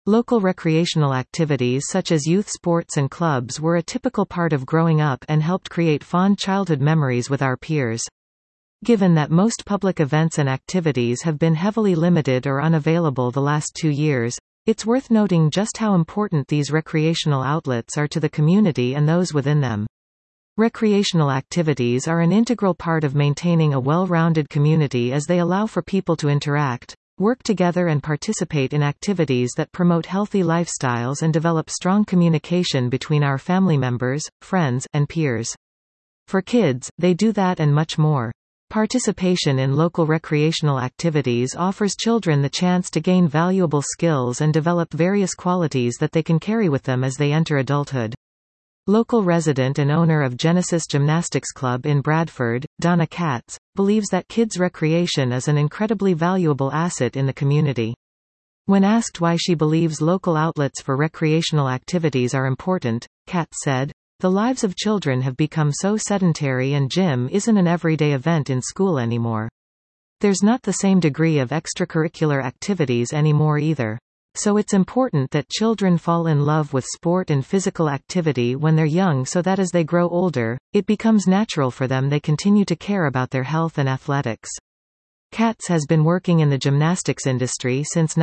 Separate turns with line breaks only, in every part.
Local recreational activities such as youth sports and clubs were a typical part of growing up and helped create fond childhood memories with our peers. Given that most public events and activities have been heavily limited or unavailable the last 2 years, it's worth noting just how important these recreational outlets are to the community and those within them. Recreational activities are an integral part of maintaining a well-rounded community as they allow for people to interact, work together and participate in activities that promote healthy lifestyles and develop strong communication between our family members, friends, and peers. For kids, they do that and much more. Participation in local recreational activities offers children the chance to gain valuable skills and develop various qualities that they can carry with them as they enter adulthood. Local resident and owner of Genesis Gymnastics Club in Bradford, Donna Katz, believes that kids' recreation is an incredibly valuable asset in the community. When asked why she believes local outlets for recreational activities are important, Katz said, "The lives of children have become so sedentary and gym isn't an everyday event in school anymore. There's not the same degree of extracurricular activities anymore either. So it's important that children fall in love with sport and physical activity when they're young so that as they grow older, it becomes natural for them they continue to care about their health and athletics." Katz has been working in the gymnastics industry since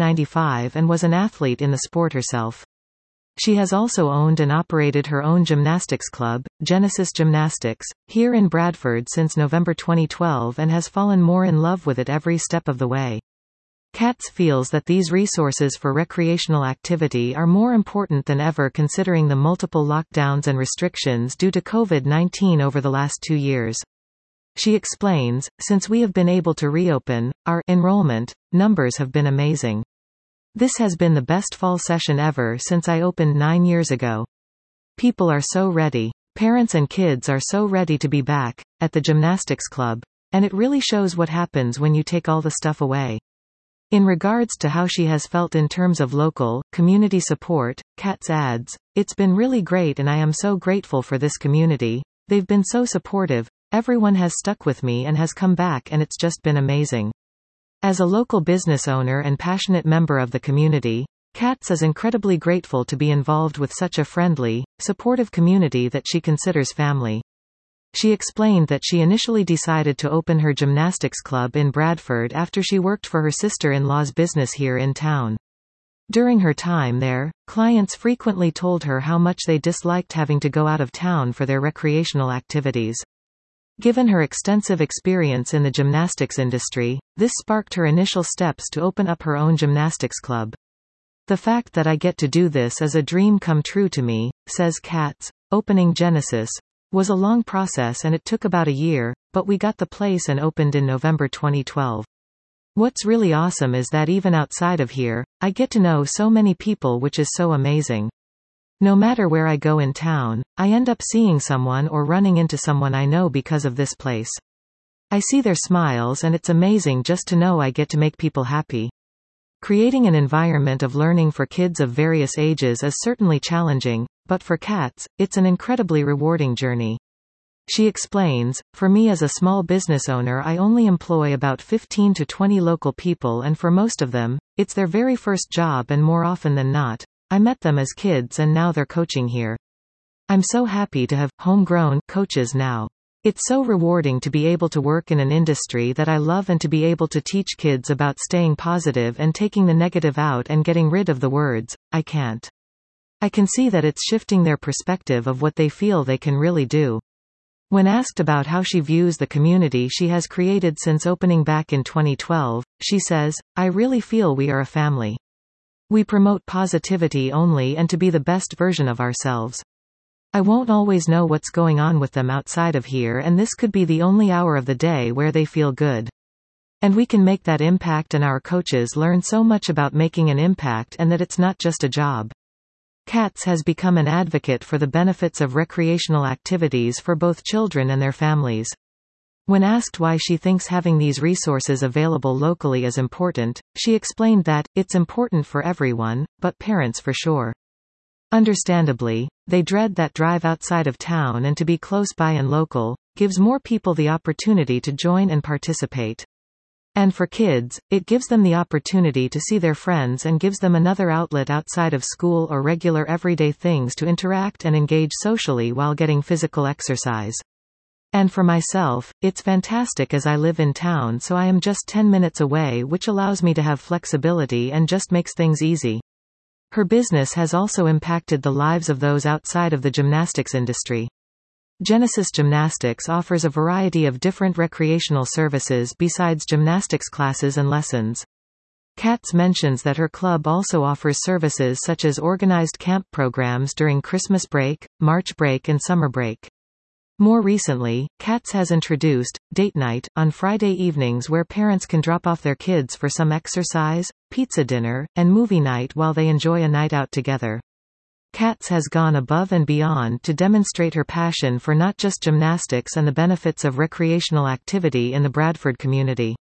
1995 and was an athlete in the sport herself. She has also owned and operated her own gymnastics club, Genesis Gymnastics, here in Bradford since November 2012 and has fallen more in love with it every step of the way. Katz feels that these resources for recreational activity are more important than ever considering the multiple lockdowns and restrictions due to COVID-19 over the last 2 years. She explains, "Since we have been able to reopen, our enrollment numbers have been amazing. This has been the best fall session ever since I opened 9 years ago. People are so ready. Parents and kids are so ready to be back at the gymnastics club. And it really shows what happens when you take all the stuff away." In regards to how she has felt in terms of local, community support, Katz adds, "It's been really great and I am so grateful for this community. They've been so supportive. Everyone has stuck with me and has come back and it's just been amazing." As a local business owner and passionate member of the community, Katz is incredibly grateful to be involved with such a friendly, supportive community that she considers family. She explained that she initially decided to open her gymnastics club in Bradford after she worked for her sister-in-law's business here in town. During her time there, clients frequently told her how much they disliked having to go out of town for their recreational activities. Given her extensive experience in the gymnastics industry, this sparked her initial steps to open up her own gymnastics club. "The fact that I get to do this is a dream come true to me," says Katz. "Opening Genesis was a long process and it took about a year, but we got the place and opened in November 2012. What's really awesome is that even outside of here, I get to know so many people, which is so amazing. No matter where I go in town, I end up seeing someone or running into someone I know because of this place. I see their smiles and it's amazing just to know I get to make people happy." Creating an environment of learning for kids of various ages is certainly challenging, but for Katz, it's an incredibly rewarding journey. She explains, "For me as a small business owner, I only employ about 15 to 20 local people and for most of them, it's their very first job and more often than not, I met them as kids and now they're coaching here. I'm so happy to have homegrown coaches now. It's so rewarding to be able to work in an industry that I love and to be able to teach kids about staying positive and taking the negative out and getting rid of the words, I can't. I can see that it's shifting their perspective of what they feel they can really do." When asked about how she views the community she has created since opening back in 2012, she says, "I really feel we are a family. We promote positivity only and to be the best version of ourselves. I won't always know what's going on with them outside of here and this could be the only hour of the day where they feel good. And we can make that impact and our coaches learn so much about making an impact and that it's not just a job." Katz has become an advocate for the benefits of recreational activities for both children and their families. When asked why she thinks having these resources available locally is important, she explained that, "It's important for everyone, but parents for sure. Understandably, they dread that drive outside of town and to be close by and local, gives more people the opportunity to join and participate. And for kids, it gives them the opportunity to see their friends and gives them another outlet outside of school or regular everyday things to interact and engage socially while getting physical exercise. And for myself, it's fantastic as I live in town, so I am just 10 minutes away, which allows me to have flexibility and just makes things easy. Her business has also impacted the lives of those outside of the gymnastics industry. Genesis Gymnastics offers a variety of different recreational services besides gymnastics classes and lessons. Katz mentions that her club also offers services such as organized camp programs during Christmas break, March break and summer break. More recently, Katz has introduced date night on Friday evenings where parents can drop off their kids for some exercise, pizza dinner, and movie night while they enjoy a night out together. Katz has gone above and beyond to demonstrate her passion for not just gymnastics and the benefits of recreational activity in the Bradford community.